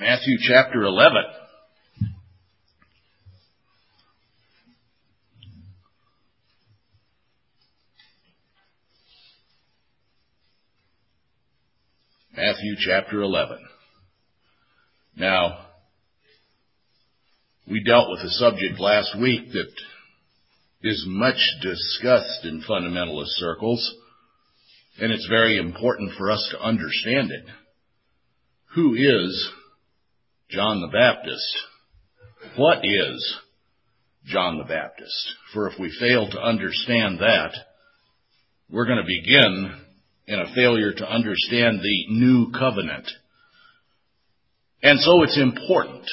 Matthew chapter 11. Matthew chapter 11. Now, we dealt with a subject last week that is much discussed in fundamentalist circles, and it's very important for us to understand it. Who is John the Baptist? What is John the Baptist? For if we fail to understand that, we're going to begin in a failure to understand the new covenant. And so it's important.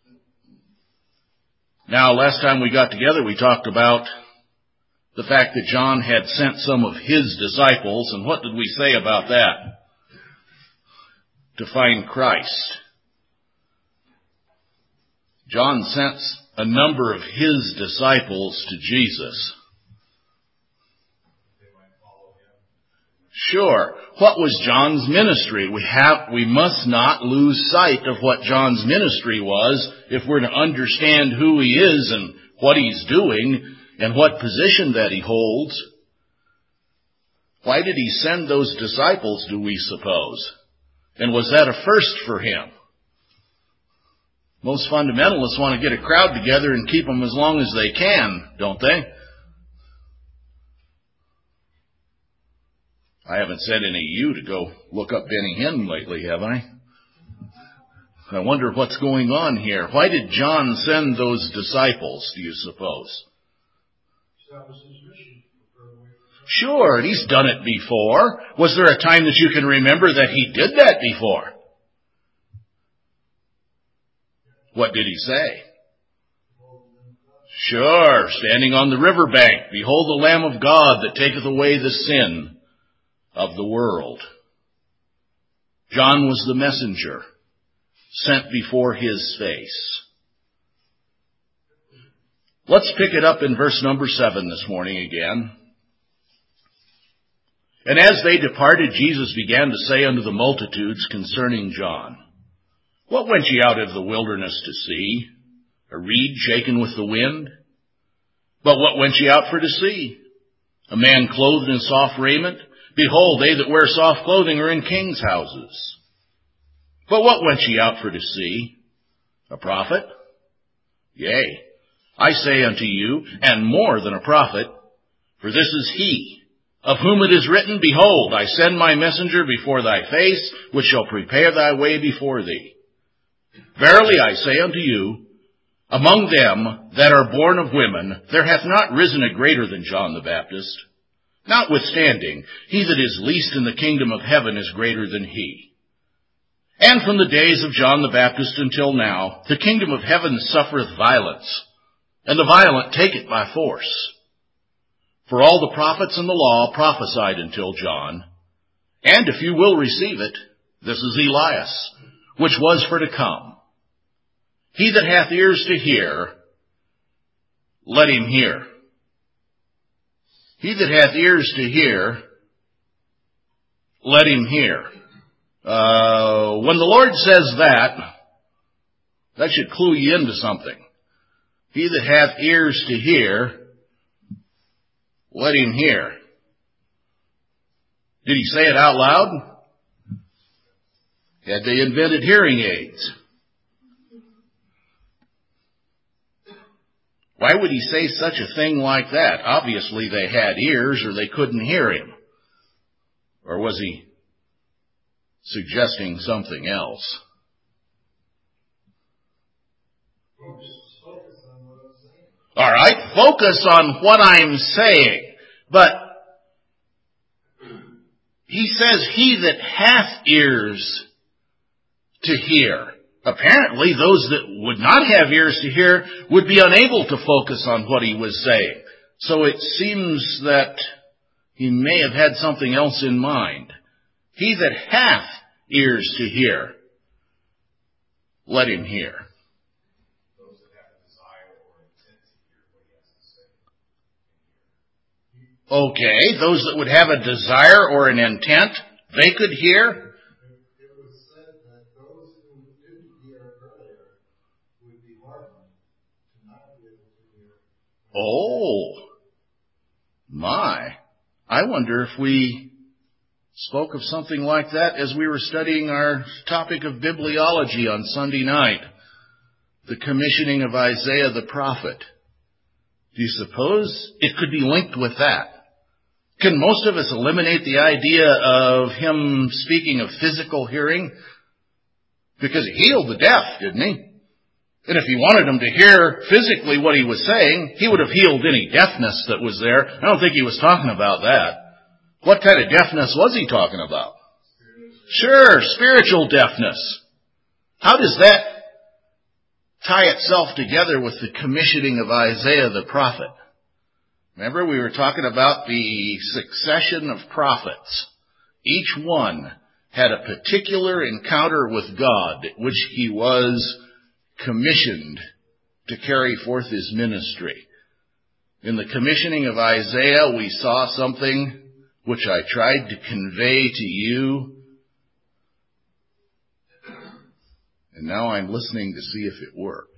Now, last time we got together, we talked about the fact that John had sent some of his disciples, and what did we say about that? To find Christ. John sent a number of his disciples to Jesus. Sure. What was John's ministry? We must not lose sight of what John's ministry was if we're to understand who he is and what he's doing and what position that he holds. Why did he send those disciples, do we suppose? And was that a first for him? Most fundamentalists want to get a crowd together and keep them as long as they can, don't they? I haven't sent any of you to go look up Benny Hinn lately, have I? I wonder what's going on here. Why did John send those disciples, do you suppose? That was his mission. Sure, and he's done it before. Was there a time that you can remember that he did that before? What did he say? Sure, standing on the riverbank, behold the Lamb of God that taketh away the sin of the world. John was the messenger sent before his face. Let's pick it up in verse number 7 this morning again. And as they departed, Jesus began to say unto the multitudes concerning John, What went ye out of the wilderness to see? A reed shaken with the wind? But what went ye out for to see? A man clothed in soft raiment? Behold, they that wear soft clothing are in kings' houses. But what went ye out for to see? A prophet? Yea, I say unto you, and more than a prophet, for this is he, of whom it is written, Behold, I send my messenger before thy face, which shall prepare thy way before thee. Verily I say unto you, among them that are born of women, there hath not risen a greater than John the Baptist. Notwithstanding, he that is least in the kingdom of heaven is greater than he. And from the days of John the Baptist until now, the kingdom of heaven suffereth violence, and the violent take it by force. For all the prophets and the law prophesied until John. And if you will receive it, this is Elias, which was for to come. He that hath ears to hear, let him hear. He that hath ears to hear, let him hear. When the Lord says that should clue you into something. He that hath ears to hear, let him hear. Did he say it out loud? Had they invented hearing aids? Why would he say such a thing like that? Obviously they had ears or they couldn't hear him. Or was he suggesting something else? All right, focus on what I'm saying. But he says, he that hath ears to hear. Apparently, those that would not have ears to hear would be unable to focus on what he was saying. So it seems that he may have had something else in mind. He that hath ears to hear, let him hear. Those that have a desire or intent to hear what he has to say. Okay, those that would have a desire or an intent, they could hear. It was said that those who didn't hear would be hardened to not be able to hear. Oh, my. I wonder if we spoke of something like that as we were studying our topic of bibliology on Sunday night, the commissioning of Isaiah the prophet. Do you suppose it could be linked with that? Can most of us eliminate the idea of him speaking of physical hearing? Because he healed the deaf, didn't he? And if he wanted them to hear physically what he was saying, he would have healed any deafness that was there. I don't think he was talking about that. What kind of deafness was he talking about? Sure, spiritual deafness. How does that tie itself together with the commissioning of Isaiah the prophet? Remember, we were talking about the succession of prophets. Each one had a particular encounter with God, which he was commissioned to carry forth his ministry. In the commissioning of Isaiah, we saw something which I tried to convey to you. And now I'm listening to see if it worked.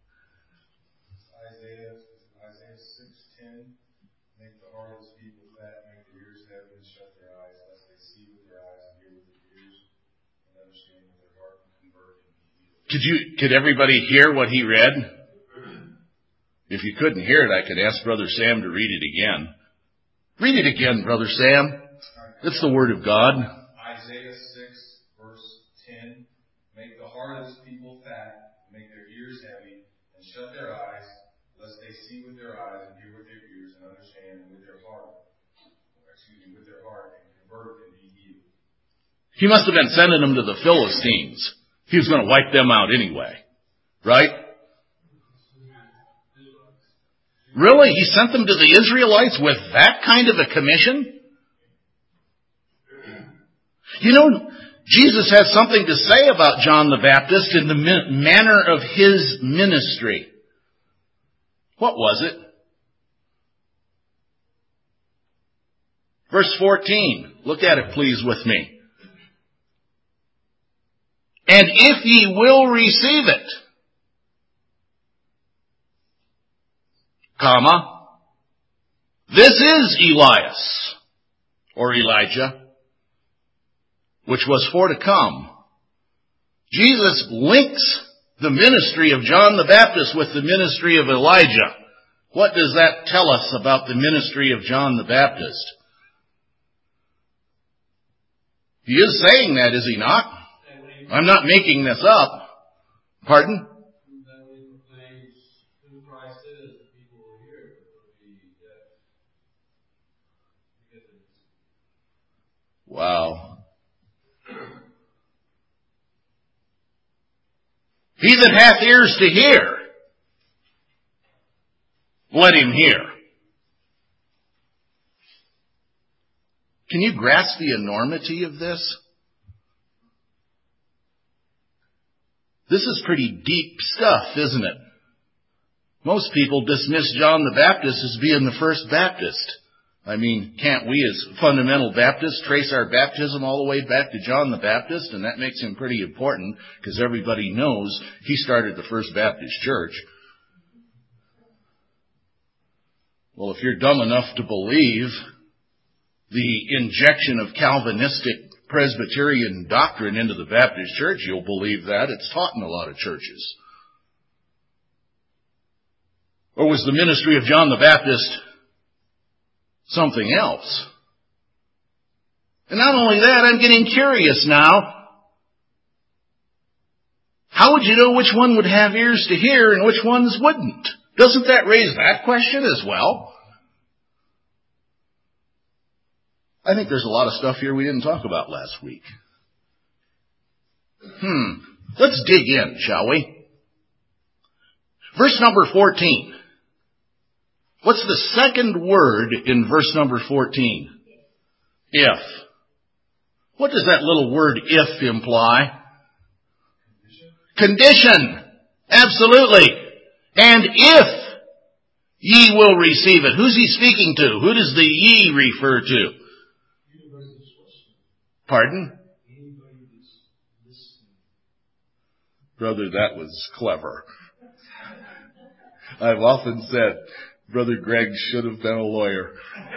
Isaiah 6:10, make the heart of his people fat, make their ears heavy, and shut their eyes, lest they see with their eyes and hear with their ears, and understand with their heart and convert and be healed. Could everybody hear what he read? If you couldn't hear it, I could ask Brother Sam to read it again. Read it again, Brother Sam. It's the Word of God. Isaiah 6, verse 10. Make the heart of his people fat, make their ears heavy, and shut their eyes, lest they see with their eyes and hear with their ears and understand with their heart, and convert and be healed. He must have been sending them to the Philistines. He was going to wipe them out anyway. Right? Really? He sent them to the Israelites with that kind of a commission? You know, Jesus has something to say about John the Baptist in the manner of his ministry. What was it? Verse 14. Look at it, please, with me. And if ye will receive it, comma, this is Elias, or Elijah, which was for to come. Jesus links the ministry of John the Baptist with the ministry of Elijah. What does that tell us about the ministry of John the Baptist? He is saying that, is he not? I'm not making this up. Pardon? Wow. He that hath ears to hear, let him hear. Can you grasp the enormity of this? This is pretty deep stuff, isn't it? Most people dismiss John the Baptist as being the first Baptist. I mean, can't we as fundamental Baptists trace our baptism all the way back to John the Baptist? And that makes him pretty important because everybody knows he started the First Baptist Church. Well, if you're dumb enough to believe the injection of Calvinistic Presbyterian doctrine into the Baptist Church, you'll believe that. It's taught in a lot of churches. Or was the ministry of John the Baptist something else? And not only that, I'm getting curious now. How would you know which one would have ears to hear and which ones wouldn't? Doesn't that raise that question as well? I think there's a lot of stuff here we didn't talk about last week. Let's dig in, shall we? Verse number 14. What's the second word in verse number 14? If. What does that little word if imply? Condition. Absolutely. And if ye will receive it. Who's he speaking to? Who does the ye refer to? Pardon? Brother, that was clever. I've often said, Brother Greg should have been a lawyer.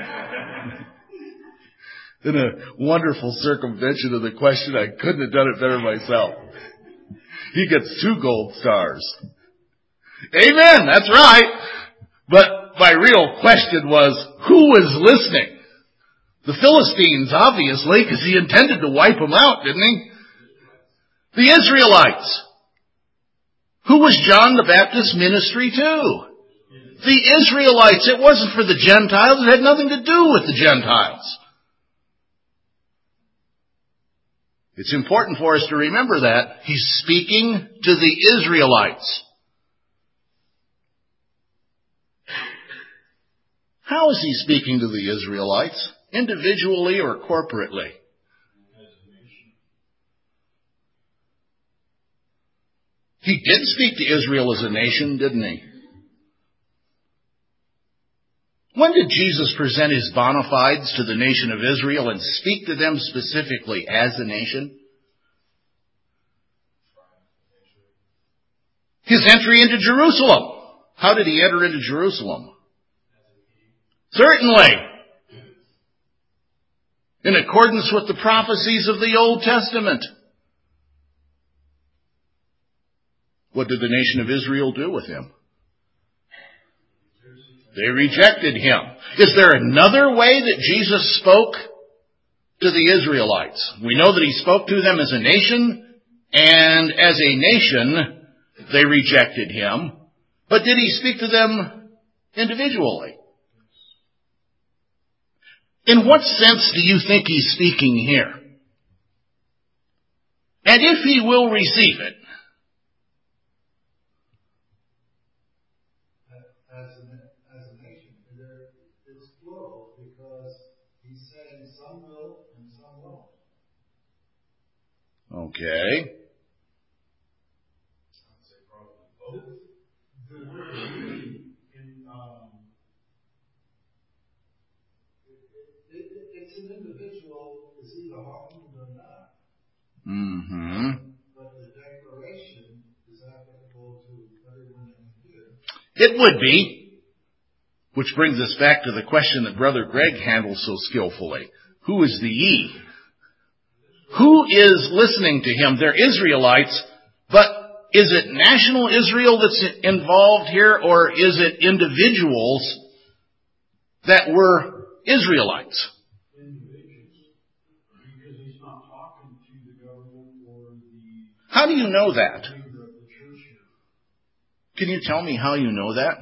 In a wonderful circumvention of the question, I couldn't have done it better myself. He gets 2 gold stars. Amen, that's right. But my real question was, who was listening? The Philistines, obviously, because he intended to wipe them out, didn't he? The Israelites. Who was John the Baptist's ministry to? The Israelites. It wasn't for the Gentiles. It had nothing to do with the Gentiles. It's important for us to remember that. He's speaking to the Israelites. How is he speaking to the Israelites? Individually or corporately? He did speak to Israel as a nation, didn't he? When did Jesus present his bona fides to the nation of Israel and speak to them specifically as a nation? His entry into Jerusalem. How did he enter into Jerusalem? Certainly. In accordance with the prophecies of the Old Testament. What did the nation of Israel do with him? They rejected him. Is there another way that Jesus spoke to the Israelites? We know that he spoke to them as a nation, and as a nation, they rejected him. But did he speak to them individually? In what sense do you think he's speaking here? And if he will receive it, as a nation, it's plural because he's saying some will and some won't. okay. I'd say probably both. The word we it's an individual is either hardened or not. Mm-hmm. But the declaration is applicable to everyone in here. It would be. Which brings us back to the question that Brother Greg handles so skillfully. Who is the ye? Who is listening to him? They're Israelites, but is it national Israel that's involved here, or is it individuals that were Israelites? Individuals. Because he's not talking to the government or the How do you know that? leader of the church here. Can you tell me how you know that?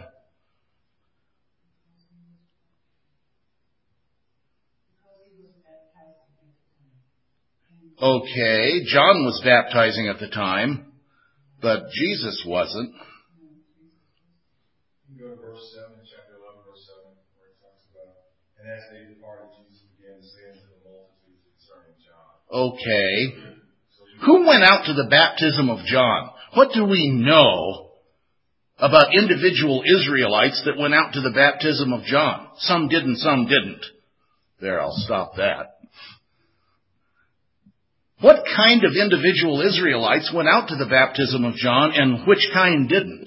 Okay, John was baptizing at the time, but Jesus wasn't. You can go to verse 7, chapter 11, verse 7, where it talks about, and as they departed, Jesus began to say unto the multitudes concerning John. Okay. Who went out to the baptism of John? What do we know about individual Israelites that went out to the baptism of John? Some did and some didn't. There, I'll stop that. What kind of individual Israelites went out to the baptism of John and which kind didn't?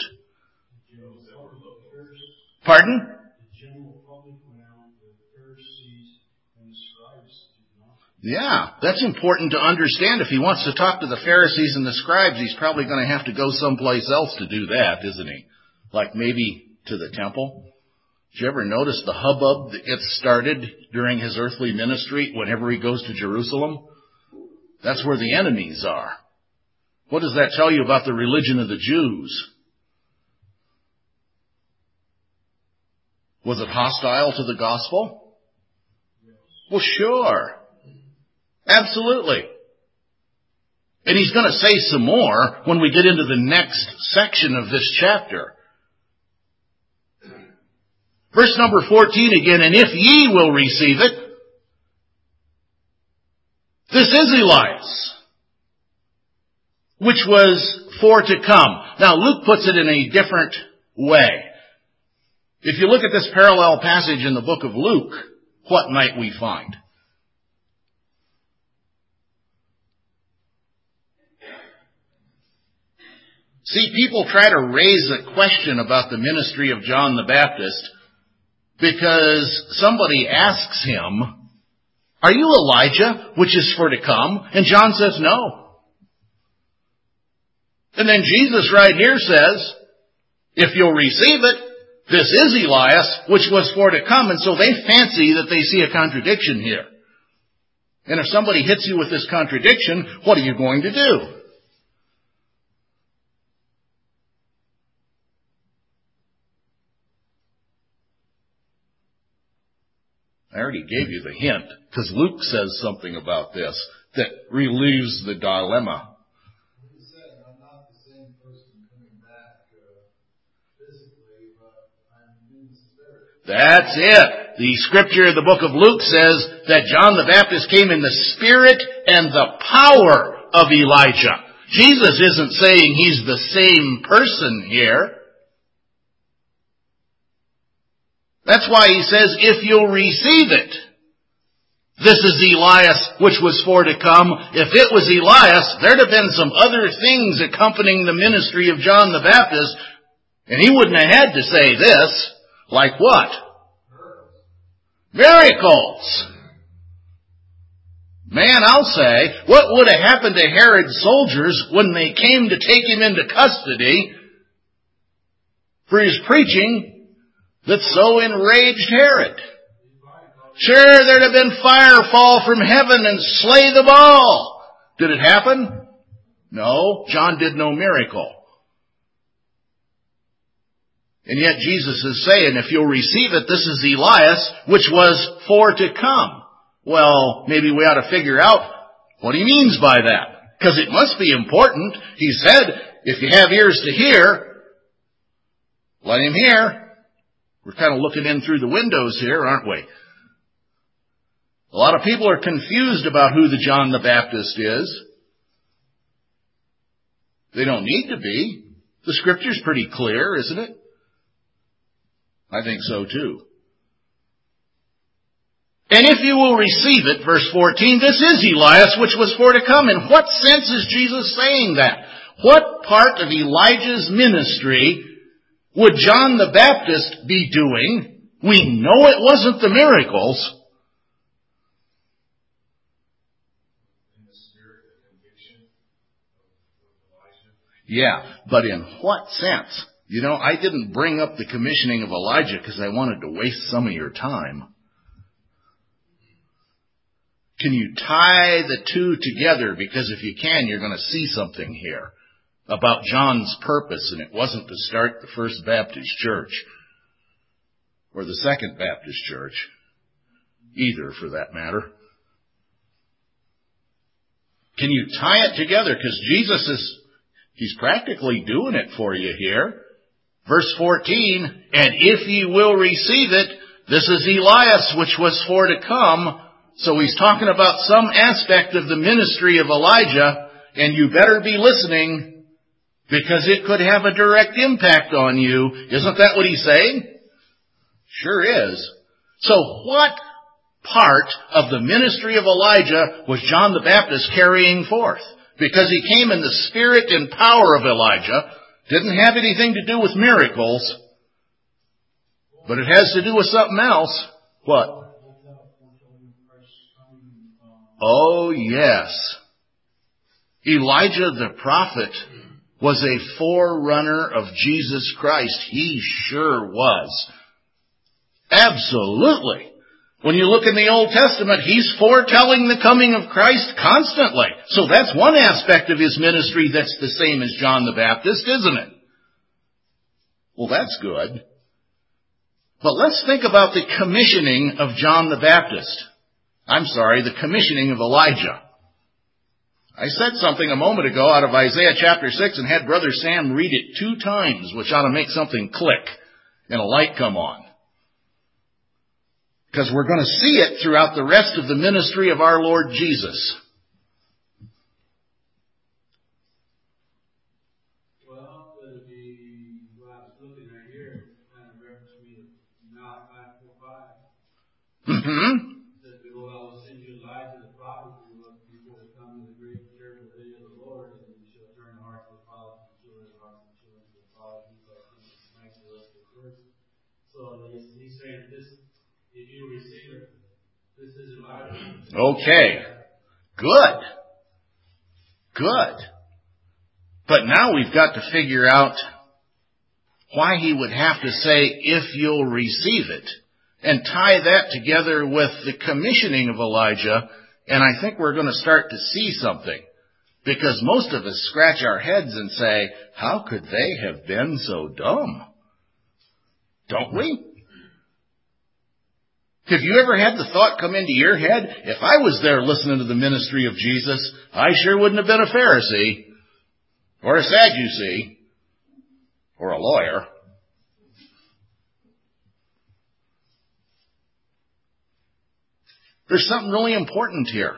Pardon? The general public went out, the Pharisees and the scribes did not. Yeah, that's important to understand. If he wants to talk to the Pharisees and the scribes, he's probably going to have to go someplace else to do that, isn't he? Like maybe to the temple. Did you ever notice the hubbub that gets started during his earthly ministry whenever he goes to Jerusalem? That's where the enemies are. What does that tell you about the religion of the Jews? Was it hostile to the gospel? Well, sure. Absolutely. And he's going to say some more when we get into the next section of this chapter. Verse number 14 again, and if ye will receive it, this is Elias, which was for to come. Now, Luke puts it in a different way. If you look at this parallel passage in the book of Luke, what might we find? See, people try to raise a question about the ministry of John the Baptist because somebody asks him, "Are you Elijah, which is for to come?" And John says, "No." And then Jesus right here says, "If you'll receive it, this is Elias, which was for to come." And so they fancy that they see a contradiction here. And if somebody hits you with this contradiction, what are you going to do? I already gave you the hint, because Luke says something about this that relieves the dilemma. He said, "I'm not the same person coming back physically, but I'm in the spirit." That's it. The scripture of the book of Luke says that John the Baptist came in the spirit and the power of Elijah. Jesus isn't saying he's the same person here. That's why he says, "If you'll receive it, this is Elias, which was for to come." If it was Elias, there'd have been some other things accompanying the ministry of John the Baptist, and he wouldn't have had to say this. Like what? Miracles. Man, I'll say, what would have happened to Herod's soldiers when they came to take him into custody for his preaching that so enraged Herod? Sure, there'd have been fire fall from heaven and slay them all. Did it happen? No, John did no miracle. And yet Jesus is saying, if you'll receive it, this is Elias, which was for to come. Well, maybe we ought to figure out what he means by that, because it must be important. He said, if you have ears to hear, let him hear. We're kind of looking in through the windows here, aren't we? A lot of people are confused about who the John the Baptist is. They don't need to be. The scripture's pretty clear, isn't it? I think so too. And if you will receive it, verse 14, this is Elias, which was for to come. In what sense is Jesus saying that? What part of Elijah's ministry would John the Baptist be doing? We know it wasn't the miracles. In the spirit, the conviction of Elijah. Yeah, but in what sense? You know, I didn't bring up the commissioning of Elijah because I wanted to waste some of your time. Can you tie the two together? Because if you can, you're going to see something here about John's purpose, and it wasn't to start the First Baptist Church or the Second Baptist Church, either for that matter. Can you tie it together? Because Jesus he's practically doing it for you here. Verse 14, and if ye will receive it, this is Elias, which was for to come. So he's talking about some aspect of the ministry of Elijah, and you better be listening, because it could have a direct impact on you. Isn't that what he's saying? Sure is. So what part of the ministry of Elijah was John the Baptist carrying forth? Because he came in the spirit and power of Elijah. Didn't have anything to do with miracles. But it has to do with something else. What? Oh, yes. Elijah the prophet was a forerunner of Jesus Christ. He sure was. Absolutely. When you look in the Old Testament, he's foretelling the coming of Christ constantly. So that's one aspect of his ministry that's the same as John the Baptist, isn't it? Well, that's good. But let's think about the commissioning of John the Baptist. The commissioning of Elijah. I said something a moment ago out of Isaiah chapter 6 and had Brother Sam read it 2 times, which ought to make something click and a light come on. Because we're going to see it throughout the rest of the ministry of our Lord Jesus. Well, it'd be, what I was looking right here, kind of reference me to Malachi 4:5. Mm-hmm. That the Lord, I will send you Elijah the prophet before the coming of the great and terrible day of the Lord, and you shall turn the hearts of the fathers and children and the hearts of So he's saying this, if you receive it, this is Elijah. Okay. Good. Good. But now we've got to figure out why he would have to say, if you'll receive it, and tie that together with the commissioning of Elijah, and I think we're going to start to see something. Because most of us scratch our heads and say, how could they have been so dumb? Don't we? Have you ever had the thought come into your head, if I was there listening to the ministry of Jesus, I sure wouldn't have been a Pharisee, or a Sadducee, or a lawyer. There's something really important here.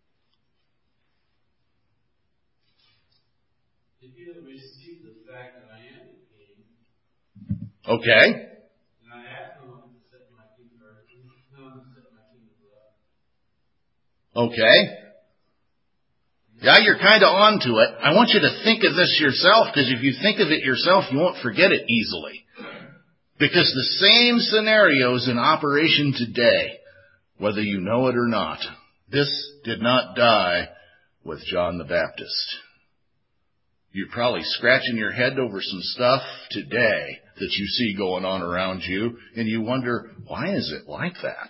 If you receive the fact that I am the king, Okay. and I have no one to set my king first, no one to set my king above. Okay. Yeah, you're kind of on to it. I want you to think of this yourself, because if you think of it yourself, you won't forget it easily. Because the same scenario's in operation today, whether you know it or not. This did not die with John the Baptist. You're probably scratching your head over some stuff today that you see going on around you, and you wonder, why is it like that?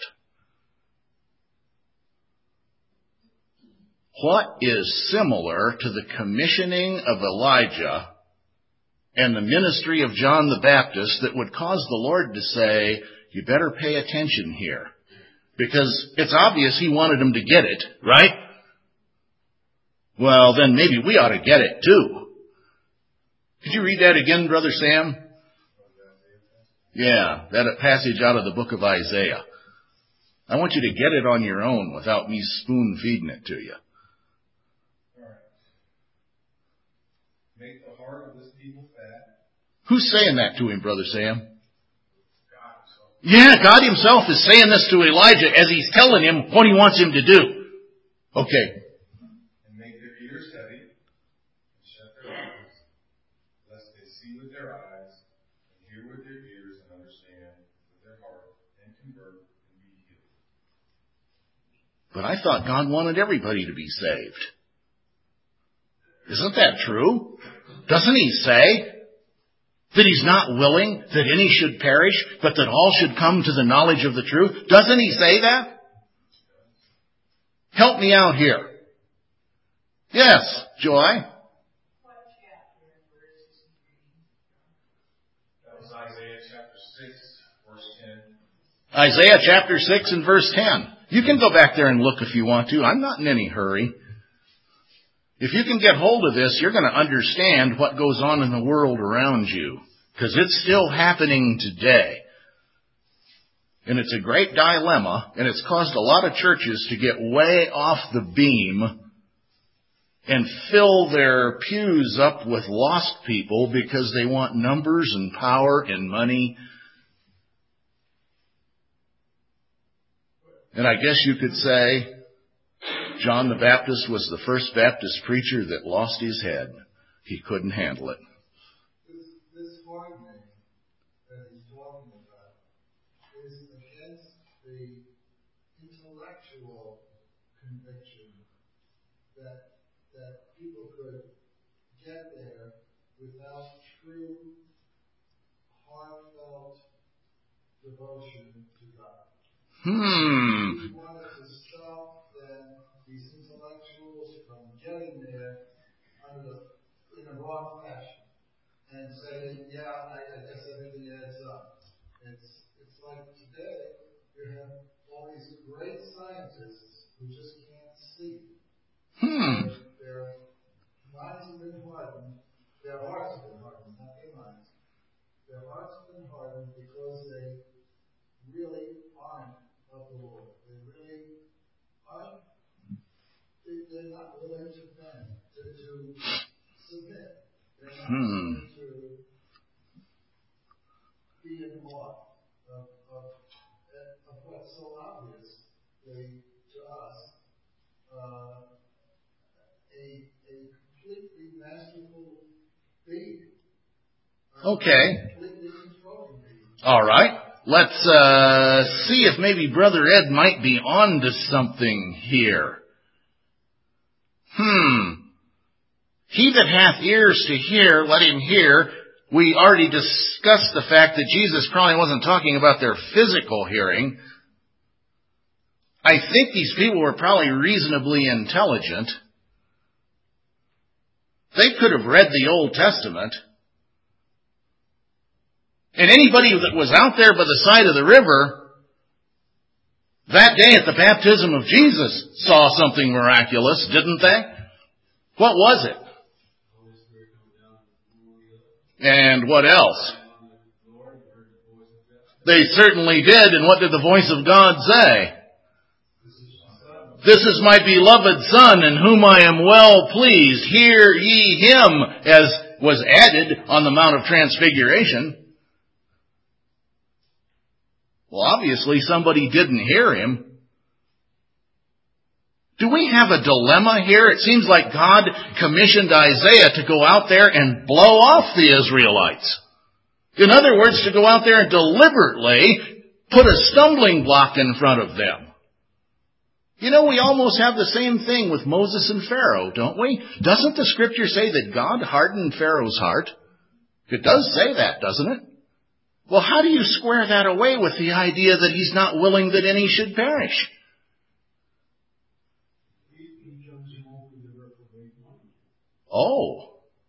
What is similar to the commissioning of Elijah and the ministry of John the Baptist that would cause the Lord to say, you better pay attention here? Because it's obvious he wanted them to get it, right? Well, then maybe we ought to get it too. Could you read that again, Brother Sam? Yeah, that passage out of the book of Isaiah. I want you to get it on your own without me spoon feeding it to you. Make the heart of this people fat. Who's saying that to him, Brother Sam? Yeah, God himself is saying this to Elijah as he's telling him what he wants him to do. Okay. And make their ears heavy, and shut their eyes, lest they see with their eyes, and hear with their ears, and understand with their heart, and convert, and be healed. But I thought God wanted everybody to be saved. Isn't that true? Doesn't he say that he's not willing that any should perish, but that all should come to the knowledge of the truth? Doesn't he say that? Help me out here. Yes, Joy? That was Isaiah chapter 6, verse 10. Isaiah chapter 6 and verse 10. You can go back there and look if you want to. I'm not in any hurry. If you can get hold of this, you're going to understand what goes on in the world around you. Because it's still happening today. And it's a great dilemma, and it's caused a lot of churches to get way off the beam and fill their pews up with lost people because they want numbers and power and money. And I guess you could say John the Baptist was the first Baptist preacher that lost his head. He couldn't handle it. This hardening that he's talking about is against the intellectual conviction that people could get there without true, heartfelt devotion to God. He wanted to stop these intellectuals from getting there in the wrong fashion and say, yeah, I guess everything adds up. It's like today you have all these great scientists who just can't see. Their minds have been hardened. Their hearts have been hardened, not their minds. Their hearts have been hardened because they really aren't of the Lord. They really aren't. They're not willing to bend, to submit. They're not willing to be in awe of what's so obviously to us a completely masterful being. Okay. Completely controlling being. All right. Let's see if maybe Brother Ed might be on to something here. He that hath ears to hear, let him hear. We already discussed the fact that Jesus probably wasn't talking about their physical hearing. I think these people were probably reasonably intelligent. They could have read the Old Testament. And anybody that was out there by the side of the river that day at the baptism of Jesus saw something miraculous, didn't they? What was it? And what else? They certainly did. And what did the voice of God say? This is my beloved Son, in whom I am well pleased. Hear ye him, as was added on the Mount of Transfiguration. Well, obviously somebody didn't hear him. Do we have a dilemma here? It seems like God commissioned Isaiah to go out there and blow off the Israelites. In other words, to go out there and deliberately put a stumbling block in front of them. You know, we almost have the same thing with Moses and Pharaoh, don't we? Doesn't the Scripture say that God hardened Pharaoh's heart? It does say that, doesn't it? Well, how do you square that away with the idea that he's not willing that any should perish? Oh.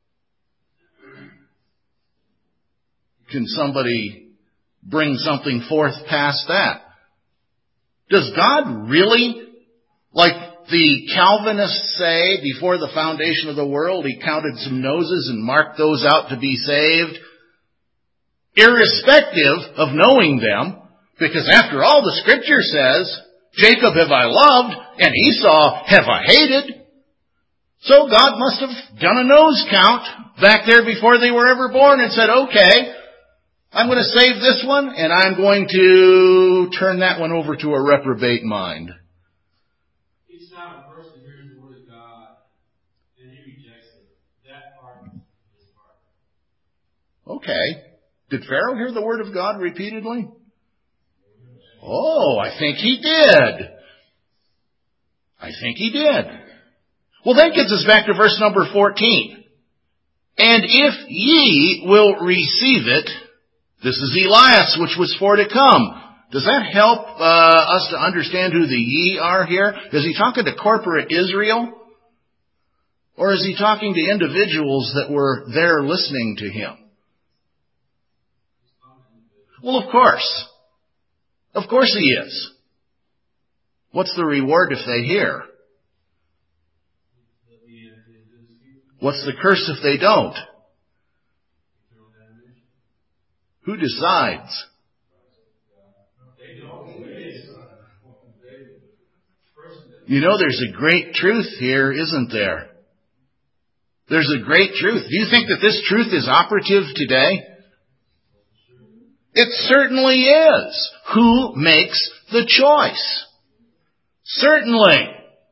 Can somebody bring something forth past that? Does God really, like the Calvinists say, before the foundation of the world, he counted some noses and marked those out to be saved? Irrespective of knowing them, because after all the Scripture says, Jacob have I loved, and Esau have I hated. So God must have done a nose count back there before they were ever born and said, okay, I'm going to save this one, and I'm going to turn that one over to a reprobate mind. Each time a person hears the word of God, and he rejects it, that part is his part. Okay. Did Pharaoh hear the word of God repeatedly? Oh, I think he did. I think he did. Well, that gets us back to verse number 14. And if ye will receive it, this is Elias, which was for to come. Does that help us to understand who the ye are here? Is he talking to corporate Israel? Or is he talking to individuals that were there listening to him? Well, of course. Of course he is. What's the reward if they hear? What's the curse if they don't? Who decides? You know, there's a great truth here, isn't there? There's a great truth. Do you think that this truth is operative today? It certainly is. Who makes the choice? Certainly.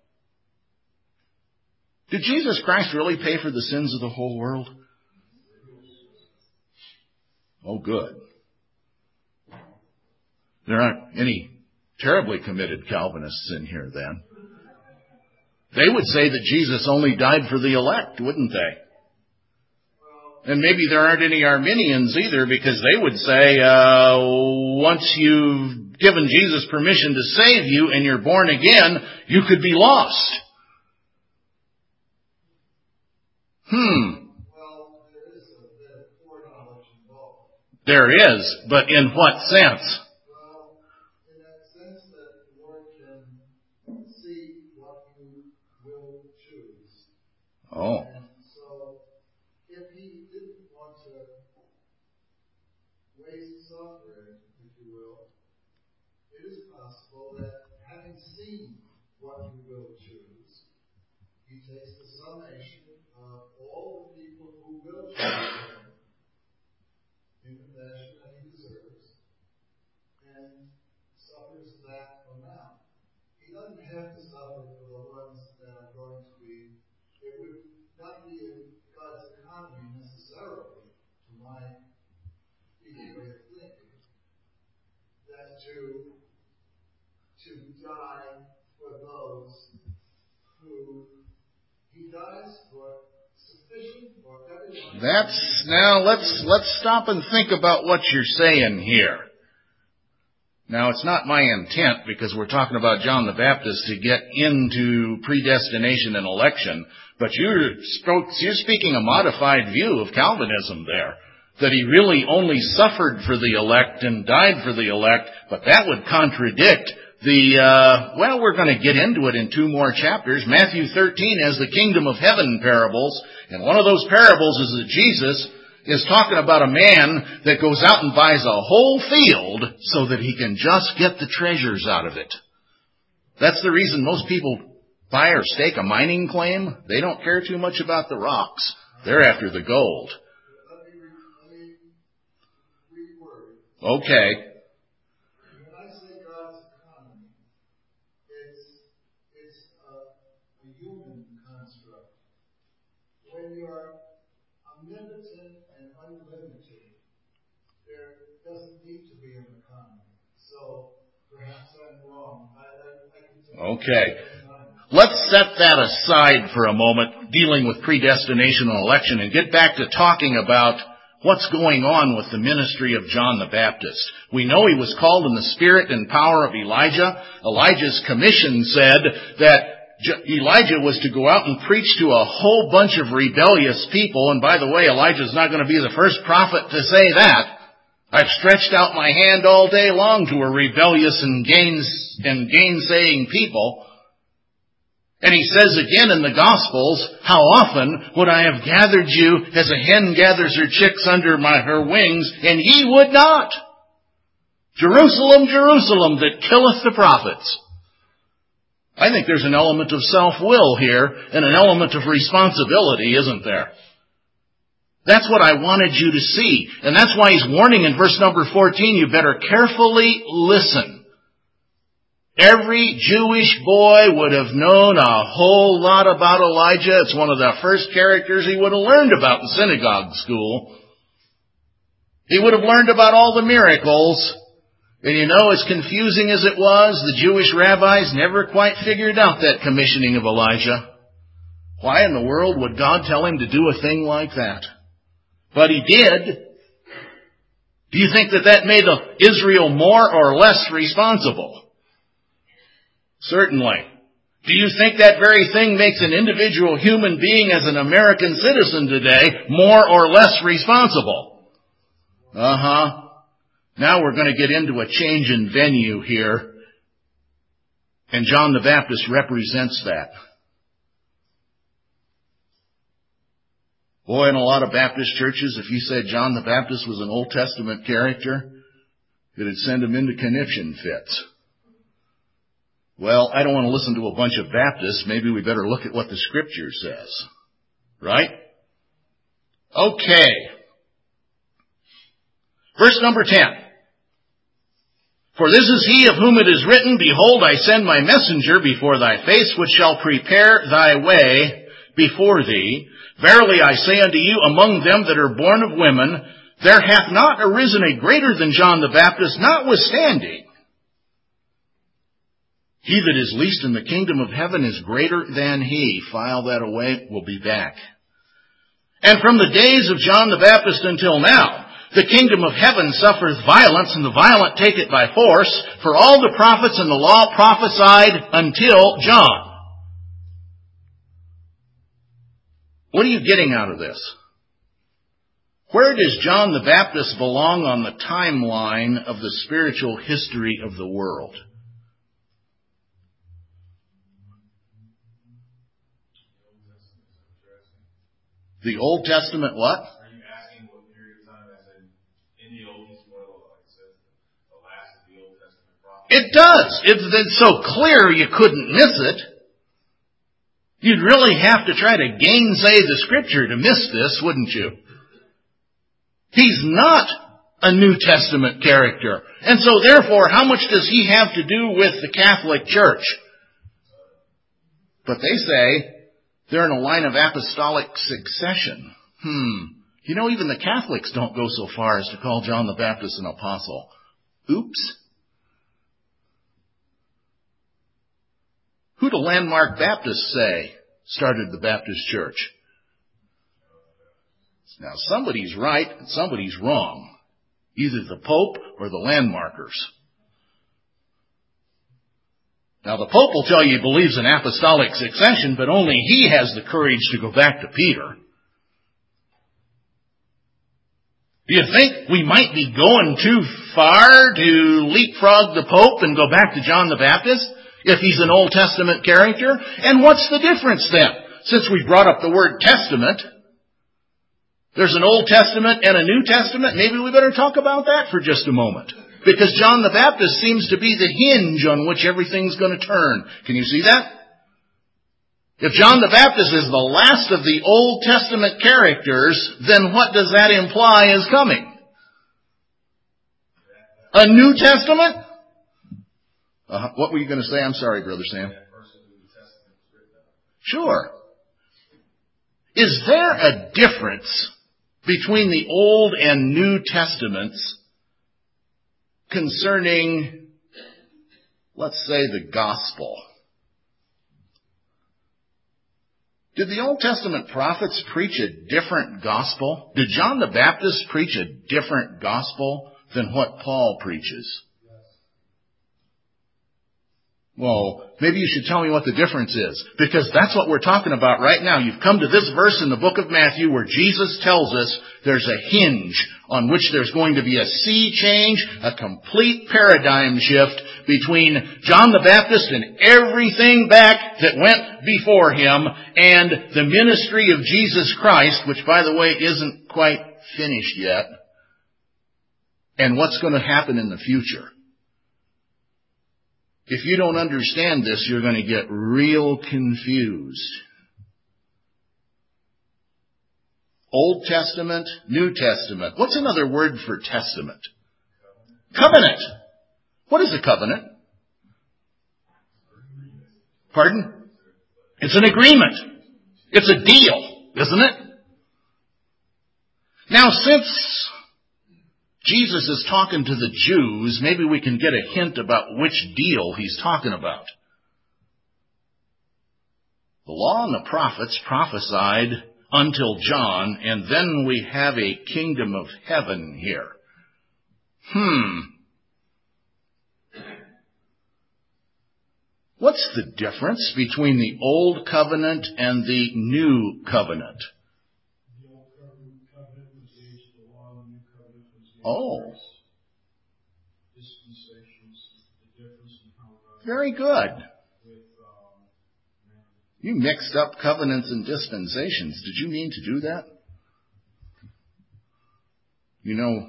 Did Jesus Christ really pay for the sins of the whole world? Oh, good. There aren't any terribly committed Calvinists in here then. They would say that Jesus only died for the elect, wouldn't they? And maybe there aren't any Arminians either, because they would say, once you've given Jesus permission to save you and you're born again, you could be lost. Well, there is a bit of foreknowledge involved. There is, but in what sense? Well, in that sense that the Lord can see what you will choose. Oh. And so, if he didn't want to waste suffering, if you will, it is possible that having seen what you will choose, he takes the summation of all the people who will choose him in the fashion that he deserves, and suffers that amount. He doesn't have to suffer for the ones that are going to be. It would not be in God's economy necessarily, to my way of thinking. to die for those who he dies for, sufficient for everyone. Now let's stop and think about what you're saying here. Now, it's not my intent, because we're talking about John the Baptist, to get into predestination and election, but you're speaking a modified view of Calvinism there, that he really only suffered for the elect and died for the elect, but that would contradict we're going to get into it in 2 more chapters. Matthew 13 has the kingdom of heaven parables, and one of those parables is that Jesus is talking about a man that goes out and buys a whole field so that he can just get the treasures out of it. That's the reason most people buy or stake a mining claim. They don't care too much about the rocks. They're after the gold. Let me reword. Okay. When I say God's economy, it's a human construct. When you're omnipotent and unlimited, there doesn't need to be an economy. So perhaps I'm wrong. Okay. Let's set that aside for a moment, dealing with predestination and election, and get back to talking about what's going on with the ministry of John the Baptist. We know he was called in the spirit and power of Elijah. Elijah's commission said that Elijah was to go out and preach to a whole bunch of rebellious people. And by the way, Elijah's not going to be the first prophet to say that. I've stretched out my hand all day long to a rebellious and gainsaying people. And he says again in the Gospels, how often would I have gathered you as a hen gathers her chicks under her wings, and ye would not. Jerusalem, Jerusalem, that killeth the prophets. I think there's an element of self-will here and an element of responsibility, isn't there? That's what I wanted you to see. And that's why he's warning in verse number 14, you better carefully listen. Every Jewish boy would have known a whole lot about Elijah. It's one of the first characters he would have learned about in synagogue school. He would have learned about all the miracles. And you know, as confusing as it was, the Jewish rabbis never quite figured out that commissioning of Elijah. Why in the world would God tell him to do a thing like that? But he did. Do you think that made Israel more or less responsible? Certainly. Do you think that very thing makes an individual human being as an American citizen today more or less responsible? Now we're going to get into a change in venue here. And John the Baptist represents that. Boy, in a lot of Baptist churches, if you said John the Baptist was an Old Testament character, it'd send him into conniption fits. Well, I don't want to listen to a bunch of Baptists. Maybe we better look at what the Scripture says. Right? Okay. Verse number 10. For this is he of whom it is written, Behold, I send my messenger before thy face, which shall prepare thy way before thee. Verily I say unto you, among them that are born of women, there hath not arisen a greater than John the Baptist, notwithstanding. He that is least in the kingdom of heaven is greater than he. File that away. We'll be back. And from the days of John the Baptist until now, the kingdom of heaven suffereth violence, and the violent take it by force. For all the prophets and the law prophesied until John. What are you getting out of this? Where does John the Baptist belong on the timeline of the spiritual history of the world? The Old Testament what? Are you asking what period of time, as in the Old Testament, like it says, the last of the Old Testament prophets? It does. It's so clear you couldn't miss it. You'd really have to try to gainsay the Scripture to miss this, wouldn't you? He's not a New Testament character. And so therefore, how much does he have to do with the Catholic Church? But they say they're in a line of apostolic succession. You know, even the Catholics don't go so far as to call John the Baptist an apostle. Oops. Who do Landmark Baptists say started the Baptist church? Now, somebody's right and somebody's wrong. Either the Pope or the Landmarkers. Now, the Pope will tell you he believes in apostolic succession, but only he has the courage to go back to Peter. Do you think we might be going too far to leapfrog the Pope and go back to John the Baptist if he's an Old Testament character? And what's the difference then? Since we brought up the word testament, there's an Old Testament and a New Testament. Maybe we better talk about that for just a moment. Because John the Baptist seems to be the hinge on which everything's going to turn. Can you see that? If John the Baptist is the last of the Old Testament characters, then what does that imply is coming? A New Testament? What were you going to say? I'm sorry, Brother Sam. Sure. Is there a difference between the Old and New Testaments concerning, let's say, the gospel? Did the Old Testament prophets preach a different gospel? Did John the Baptist preach a different gospel than what Paul preaches? Well, maybe you should tell me what the difference is, because that's what we're talking about right now. You've come to this verse in the book of Matthew where Jesus tells us there's a hinge on which there's going to be a sea change, a complete paradigm shift between John the Baptist and everything back that went before him and the ministry of Jesus Christ, which, by the way, isn't quite finished yet, and what's going to happen in the future. If you don't understand this, you're going to get real confused. Old Testament, New Testament. What's another word for testament? Covenant. What is a covenant? Pardon? It's an agreement. It's a deal, isn't it? Now, since Jesus is talking to the Jews, maybe we can get a hint about which deal he's talking about. The law and the prophets prophesied until John, and then we have a kingdom of heaven here. What's the difference between the Old Covenant and the New Covenant? Oh. Very good. You mixed up covenants and dispensations. Did you mean to do that? You know,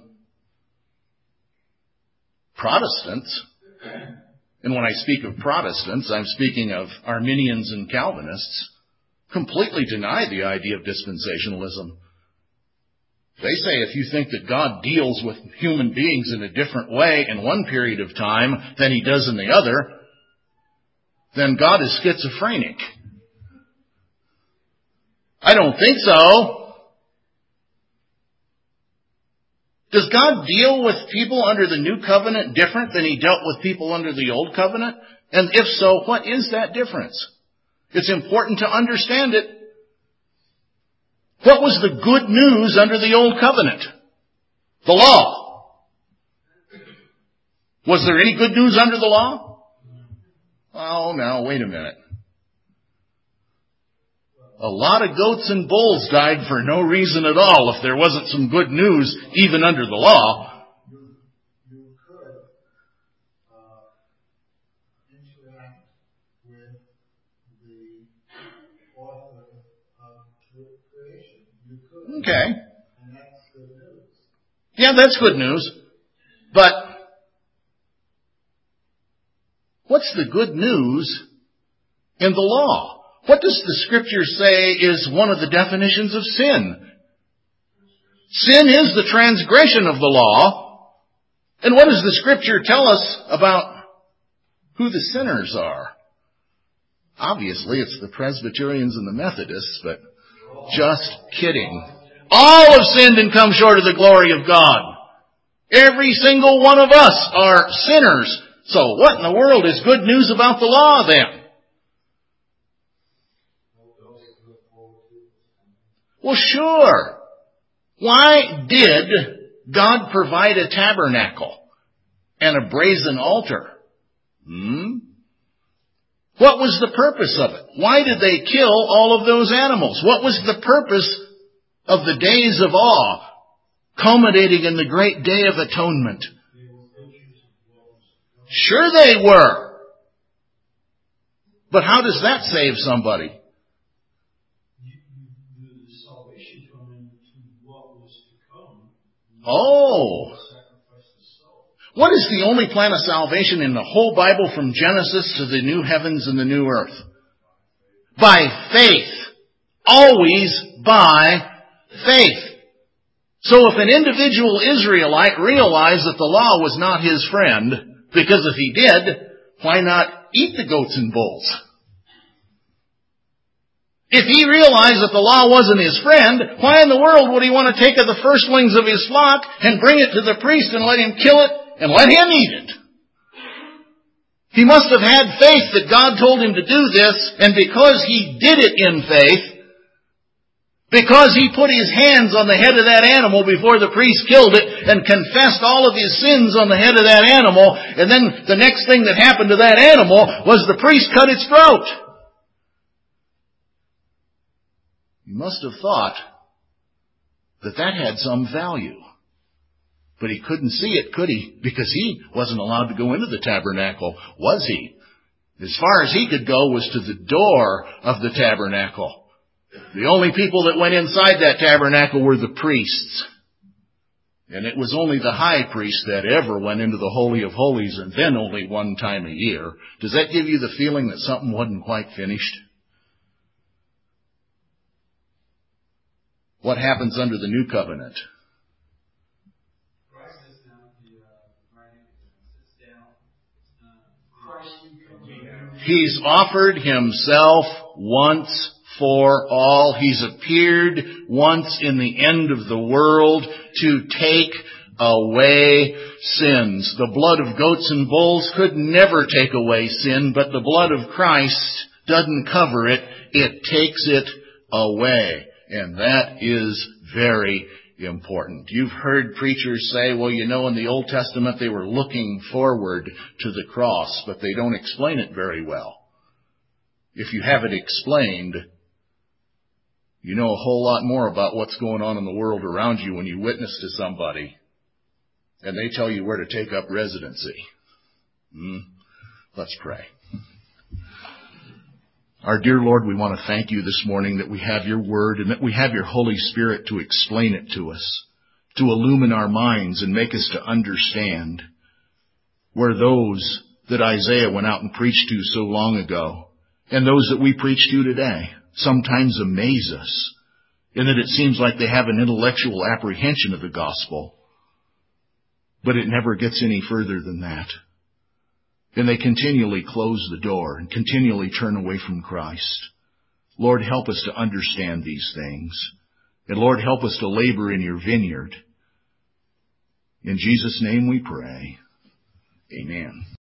Protestants, and when I speak of Protestants, I'm speaking of Arminians and Calvinists, completely deny the idea of dispensationalism. They say if you think that God deals with human beings in a different way in one period of time than he does in the other, then God is schizophrenic. I don't think so. Does God deal with people under the New Covenant different than he dealt with people under the Old Covenant? And if so, what is that difference? It's important to understand it. What was the good news under the Old Covenant? The law. Was there any good news under the law? Oh, now, wait a minute. A lot of goats and bulls died for no reason at all if there wasn't some good news even under the law. You could interact with the author of creation. You could. Okay. And that's good news. Yeah, that's good news. But what's the good news in the law? What does the Scripture say is one of the definitions of sin? Sin is the transgression of the law. And what does the Scripture tell us about who the sinners are? Obviously, it's the Presbyterians and the Methodists, but just kidding. All have sinned and come short of the glory of God. Every single one of us are sinners. So what in the world is good news about the law then? Well, sure. Why did God provide a tabernacle and a brazen altar? What was the purpose of it? Why did they kill all of those animals? What was the purpose of the days of awe, culminating in the great day of atonement? Sure they were. But how does that save somebody? Oh. What is the only plan of salvation in the whole Bible from Genesis to the new heavens and the new earth? By faith. Always by faith. So if an individual Israelite realized that the law was not his friend, because if he did, why not eat the goats and bulls? If he realized that the law wasn't his friend, why in the world would he want to take of the firstlings of his flock and bring it to the priest and let him kill it and let him eat it? He must have had faith that God told him to do this, and because he did it in faith, because he put his hands on the head of that animal before the priest killed it and confessed all of his sins on the head of that animal, and then the next thing that happened to that animal was the priest cut its throat. He must have thought that that had some value. But he couldn't see it, could he? Because he wasn't allowed to go into the tabernacle, was he? As far as he could go was to the door of the tabernacle. The only people that went inside that tabernacle were the priests. And it was only the high priest that ever went into the Holy of Holies, and then only one time a year. Does that give you the feeling that something wasn't quite finished? What happens under the new covenant? Christ sits down. He's offered himself once for all. He's appeared once in the end of the world to take away sins. The blood of goats and bulls could never take away sin, but the blood of Christ doesn't cover it. It takes it away. And that is very important. You've heard preachers say, well, you know, in the Old Testament they were looking forward to the cross, but they don't explain it very well. If you have it explained, you know a whole lot more about what's going on in the world around you when you witness to somebody and they tell you where to take up residency. Let's pray. Our dear Lord, we want to thank you this morning that we have your word and that we have your Holy Spirit to explain it to us, to illumine our minds and make us to understand where those that Isaiah went out and preached to so long ago and those that we preach to today sometimes amaze us in that it seems like they have an intellectual apprehension of the gospel, but it never gets any further than that. And they continually close the door and continually turn away from Christ. Lord, help us to understand these things. And Lord, help us to labor in your vineyard. In Jesus' name we pray. Amen.